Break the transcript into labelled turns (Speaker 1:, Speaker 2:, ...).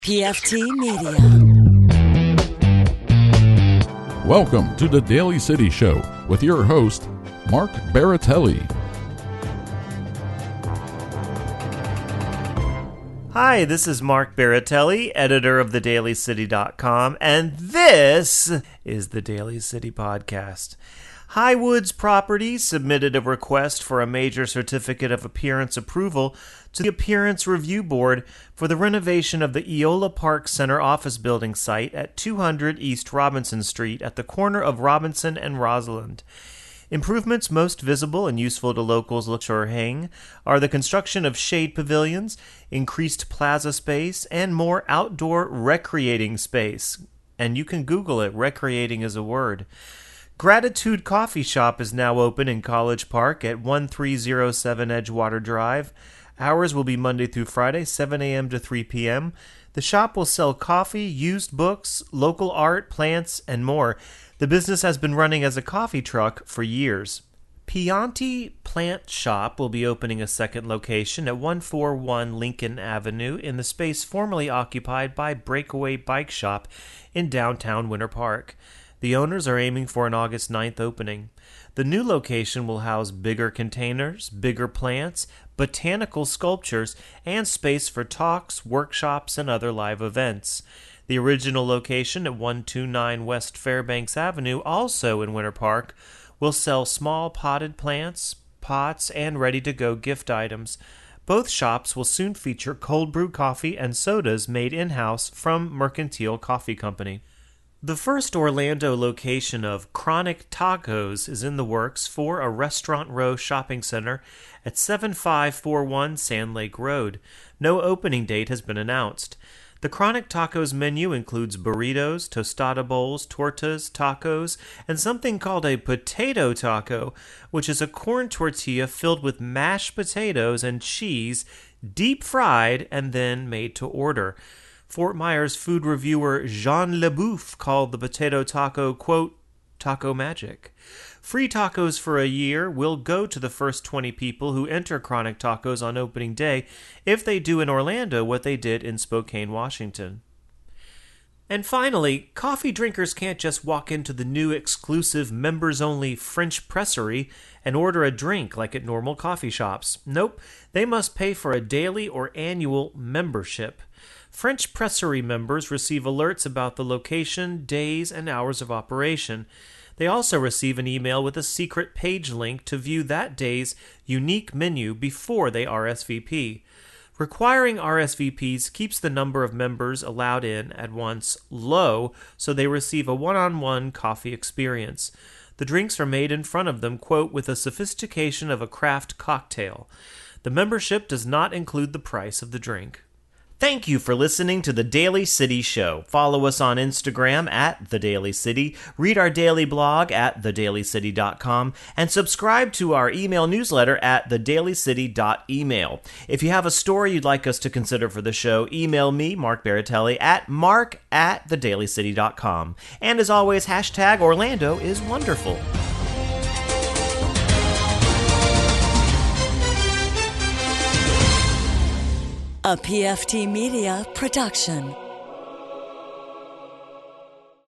Speaker 1: PFT Media.
Speaker 2: Welcome to the Daly City Show with your host, Mark Baratelli.
Speaker 3: Hi, this is Mark Baratelli, editor of thedailycity.com, and this is the Daly City Podcast. Highwoods Properties submitted a request for a major certificate of appearance approval to the Appearance Review Board for the renovation of the Eola Park Center office building site at 200 East Robinson Street at the corner of Robinson and Roseland. Improvements most visible and useful to locals looking are the construction of shade pavilions, increased plaza space, and more outdoor recreating space. And you can Google it, recreating is a word. Gratitude Coffee Shop is now open in College Park at 1307 Edgewater Drive. Hours will be Monday through Friday, 7 a.m. to 3 p.m. The shop will sell coffee, used books, local art, plants, and more. The business has been running as a coffee truck for years. Pianti Plant Shop will be opening a second location at 141 Lincoln Avenue in the space formerly occupied by Breakaway Bike Shop in downtown Winter Park. The owners are aiming for an August 9th opening. The new location will house bigger containers, bigger plants, botanical sculptures, and space for talks, workshops, and other live events. The original location at 129 West Fairbanks Avenue, also in Winter Park, will sell small potted plants, pots, and ready-to-go gift items. Both shops will soon feature cold brew coffee and sodas made in-house from Mercantile Coffee Company. The first Orlando location of Chronic Tacos is in the works for a Restaurant Row shopping center at 7541 Sand Lake Road. No opening date has been announced. The Chronic Tacos menu includes burritos, tostada bowls, tortas, tacos, and something called a potato taco, which is a corn tortilla filled with mashed potatoes and cheese, deep fried, and then made to order. Fort Myers food reviewer Jean Leboeuf called the potato taco, quote, taco magic. Free tacos for a year will go to the first 20 people who enter Chronic Tacos on opening day if they do in Orlando what they did in Spokane, Washington. And finally, coffee drinkers can't just walk into the new exclusive members-only French Presserie and order a drink like at normal coffee shops. Nope, they must pay for a daily or annual membership. French Presserie members receive alerts about the location, days, and hours of operation. They also receive an email with a secret page link to view that day's unique menu before they RSVP. Requiring RSVPs keeps the number of members allowed in at once low, so they receive a one-on-one coffee experience. The drinks are made in front of them, quote, with the sophistication of a craft cocktail. The membership does not include the price of the drink. Thank you for listening to The Daly City Show. Follow us on Instagram at The Daly City, read our daily blog at thedailycity.com, and subscribe to our email newsletter at thedailycity.email. If you have a story you'd like us to consider for the show, email me, Mark Baratelli, at mark@thedailycity.com. And as always, hashtag Orlando is wonderful.
Speaker 1: A PFT Media production.